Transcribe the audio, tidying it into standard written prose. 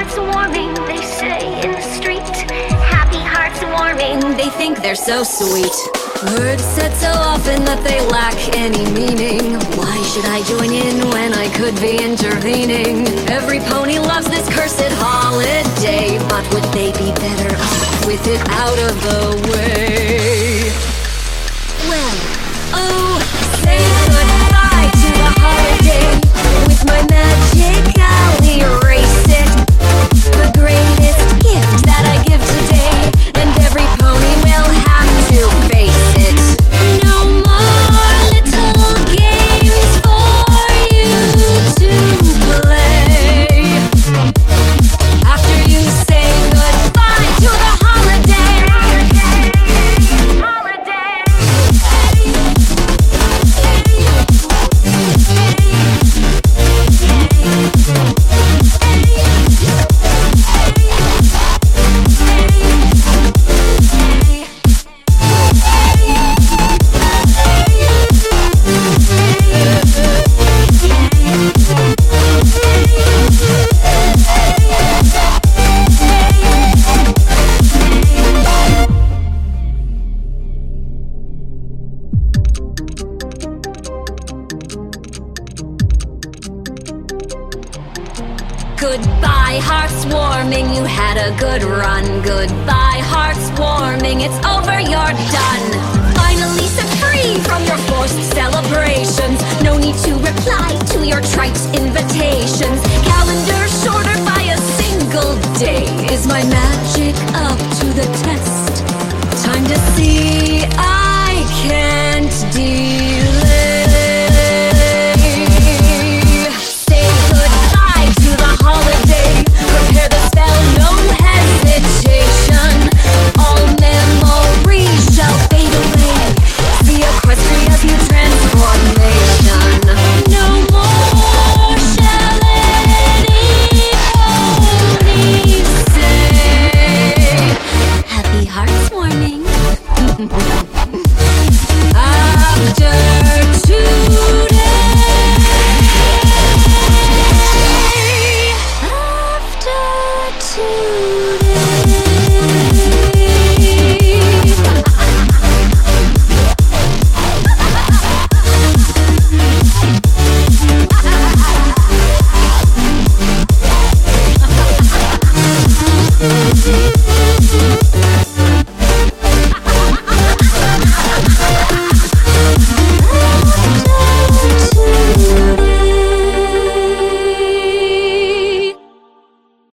hearts warming, they say in the street. Happy hearts warming, they think they're so sweet. Words said so often that they lack any meaning. Why should I join in when I could be intervening? Every pony loves this cursed holiday, but would they be better off with it out of the way? Well, oh, say goodbye to the holiday. With my magic I'll erase it. The greatest gift that I give today, and every pony will have to face it. No more little games for you to play. After you say goodbye to the holiday. Goodbye, hearts warming, you had a good run. Goodbye, hearts warming, it's over, you're done. Finally set free from your forced celebrations. No need to reply to